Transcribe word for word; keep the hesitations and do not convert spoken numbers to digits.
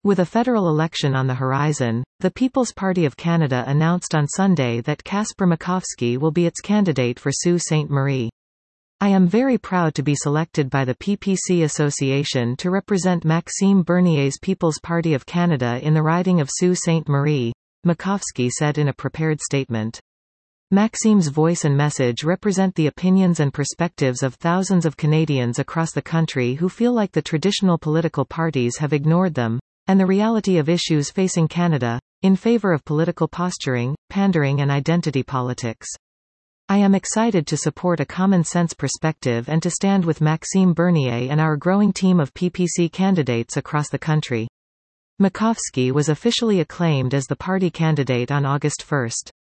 With a federal election on the horizon, the People's Party of Canada announced on Sunday that Casper Makovsky will be its candidate for Sault Ste. Marie. I am very proud to be selected by the P P C Association to represent Maxime Bernier's People's Party of Canada in the riding of Sault Ste. Marie, Makovsky said in a prepared statement. Maxime's voice and message represent the opinions and perspectives of thousands of Canadians across the country who feel like the traditional political parties have ignored them, and the reality of issues facing Canada, in favor of political posturing, pandering and identity politics. I am excited to support a common-sense perspective and to stand with Maxime Bernier and our growing team of P P C candidates across the country. Makovsky was officially acclaimed as the party candidate on August first.